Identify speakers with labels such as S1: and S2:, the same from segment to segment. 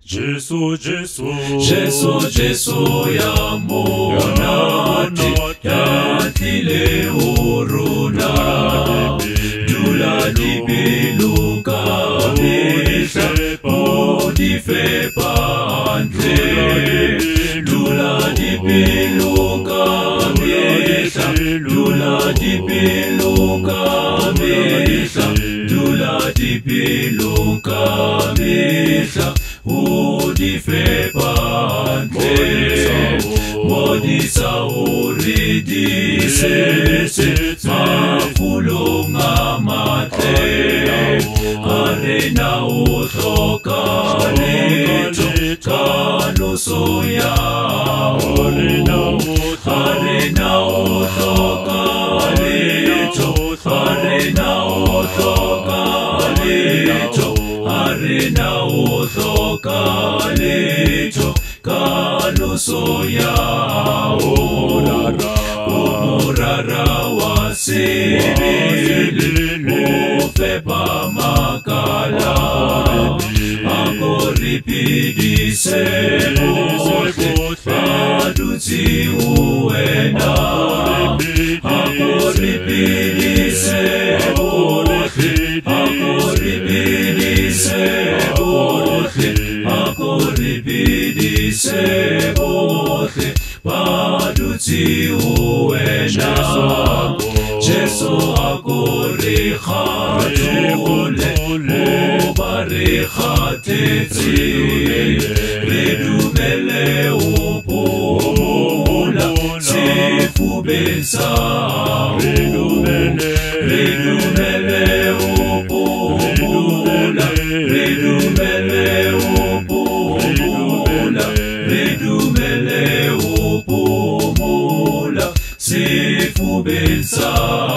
S1: Jesu, Jesu,
S2: Jesu, Jesu ya monati, yatile uruna, dula di biluka bisa, modife pante, dula di biluka bisa, dula di biluka bisa, dula di biluka bisa. Udife pante, modisa uridise, mafulunga mate, arena utoka leto, kanuso yao, arena utoka leto, arena utoka leto, arena utoka leto, kanuso yao, umurara wasibili, ufepa makala, akoripidise bote, aduti uenda, akoripidise bote, akoripidise bote, akoripidise bote, aduti uenda. Jesu akorikhatule, ubarikhatitsi, redumele upumula, sifubisa, redumele upumula, redumele upumula, redumele upumula, sifubisa,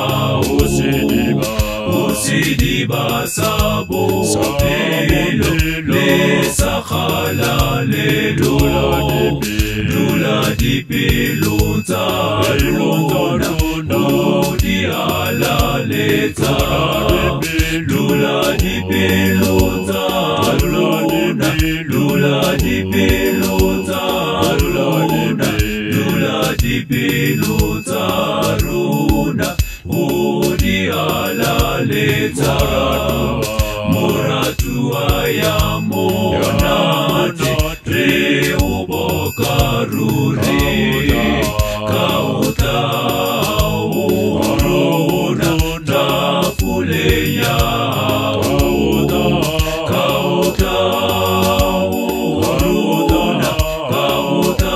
S2: usidiba sabo pilo, lesakhala lelo, lula di pilunza luna, udi ala leta, lula di pilunza luna, lula di pilunza luna, lula di pilunza luna, udi ala leta, muratua ya monate, reubokaruri, kauta uruna, tafule yao, kauta uruna, kauta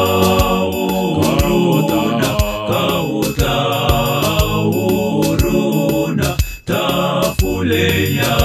S2: uruna, kauta uruna, tafule yao.